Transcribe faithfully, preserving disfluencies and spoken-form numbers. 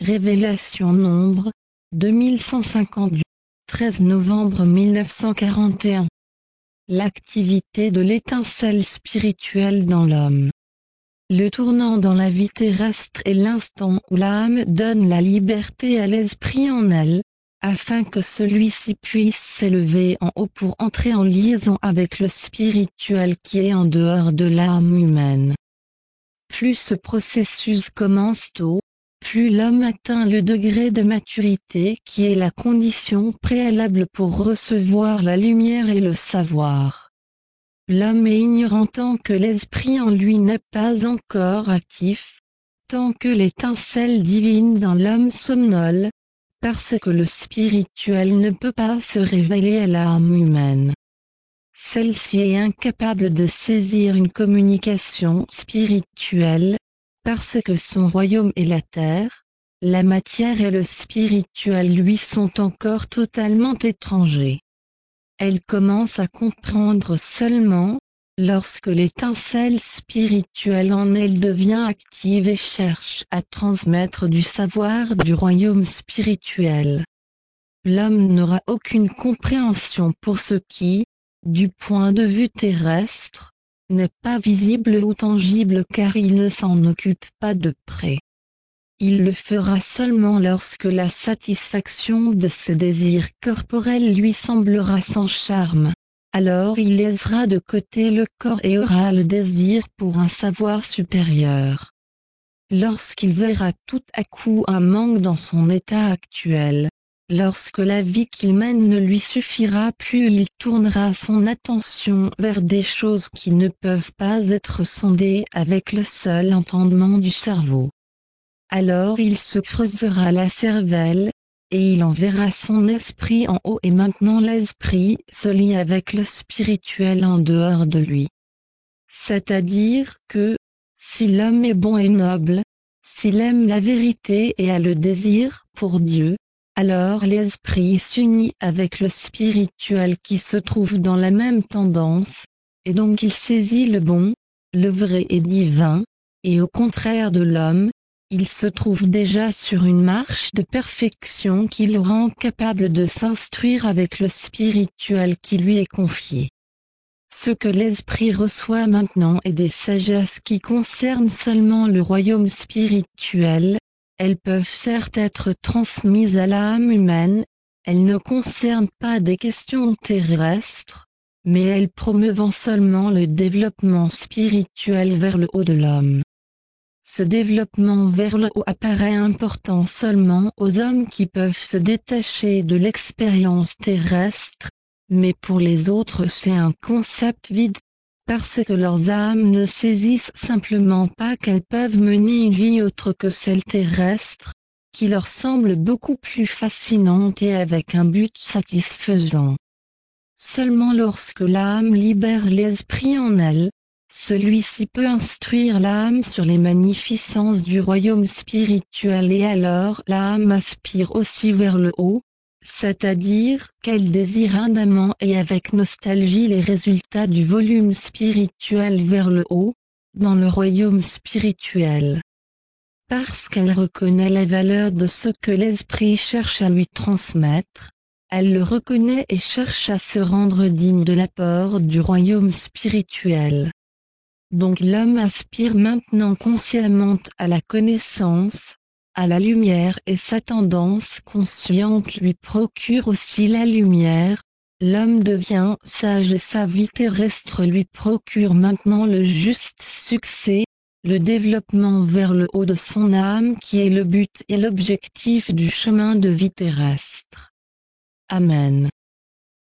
Révélation Nombre, deux mille cent cinquante du treize novembre mille neuf cent quarante et un. L'activité de l'étincelle spirituelle dans l'homme. Le tournant dans la vie terrestre est l'instant où l'âme donne la liberté à l'esprit en elle, afin que celui-ci puisse s'élever en haut pour entrer en liaison avec le spirituel qui est en dehors de l'âme humaine. Plus ce processus commence tôt, plus l'homme atteint le degré de maturité qui est la condition préalable pour recevoir la lumière et le savoir. L'homme est ignorant tant que l'esprit en lui n'est pas encore actif, tant que l'étincelle divine dans l'homme somnole, parce que le spirituel ne peut pas se révéler à l'âme humaine. Celle-ci est incapable de saisir une communication spirituelle, parce que son royaume est la terre, la matière et le spirituel lui sont encore totalement étrangers. Elle commence à comprendre seulement, lorsque l'étincelle spirituelle en elle devient active et cherche à transmettre du savoir du royaume spirituel. L'homme n'aura aucune compréhension pour ce qui, du point de vue terrestre, n'est pas visible ou tangible car il ne s'en occupe pas de près. Il le fera seulement lorsque la satisfaction de ses désirs corporels lui semblera sans charme. Alors il laissera de côté le corps et aura le désir pour un savoir supérieur. Lorsqu'il verra tout à coup un manque dans son état actuel, lorsque la vie qu'il mène ne lui suffira plus, il tournera son attention vers des choses qui ne peuvent pas être sondées avec le seul entendement du cerveau. Alors il se creusera la cervelle, et il enverra son esprit en haut et maintenant l'esprit se lie avec le spirituel en dehors de lui. C'est-à-dire que, si l'homme est bon et noble, s'il aime la vérité et a le désir pour Dieu, alors l'esprit s'unit avec le spirituel qui se trouve dans la même tendance, et donc il saisit le bon, le vrai et divin, et au contraire de l'homme, il se trouve déjà sur une marche de perfection qui le rend capable de s'instruire avec le spirituel qui lui est confié. Ce que l'esprit reçoit maintenant est des sagesses qui concernent seulement le royaume spirituel. Elles peuvent certes être transmises à l'âme humaine, elles ne concernent pas des questions terrestres, mais elles promeuvent seulement le développement spirituel vers le haut de l'homme. Ce développement vers le haut apparaît important seulement aux hommes qui peuvent se détacher de l'expérience terrestre, mais pour les autres c'est un concept vide, parce que leurs âmes ne saisissent simplement pas qu'elles peuvent mener une vie autre que celle terrestre, qui leur semble beaucoup plus fascinante et avec un but satisfaisant. Seulement lorsque l'âme libère l'esprit en elle, celui-ci peut instruire l'âme sur les magnificences du royaume spirituel et alors l'âme aspire aussi vers le haut, c'est-à-dire qu'elle désire ardemment et avec nostalgie les résultats du volume spirituel vers le haut, dans le royaume spirituel. Parce qu'elle reconnaît la valeur de ce que l'esprit cherche à lui transmettre, elle le reconnaît et cherche à se rendre digne de l'apport du royaume spirituel. Donc l'homme aspire maintenant consciemment à la connaissance, à la lumière et sa tendance consciente lui procure aussi la lumière. L'homme devient sage et sa vie terrestre lui procure maintenant le juste succès, le développement vers le haut de son âme qui est le but et l'objectif du chemin de vie terrestre. Amen.